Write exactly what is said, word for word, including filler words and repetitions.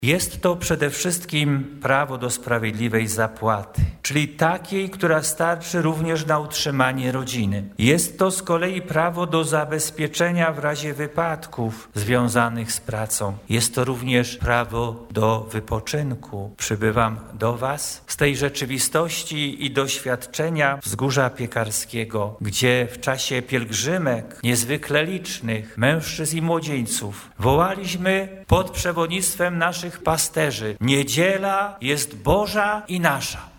Jest to przede wszystkim prawo do sprawiedliwej zapłaty, czyli takiej, która starczy również na utrzymanie rodziny. Jest to z kolei prawo do zabezpieczenia w razie wypadków związanych z pracą. Jest to również prawo do wypoczynku. Przybywam do Was z tej rzeczywistości i doświadczenia Wzgórza Piekarskiego, gdzie w czasie pielgrzymek niezwykle licznych mężczyzn i młodzieńców wołaliśmy pod przewodnictwem naszych pasterzy: niedziela jest Boża i nasza.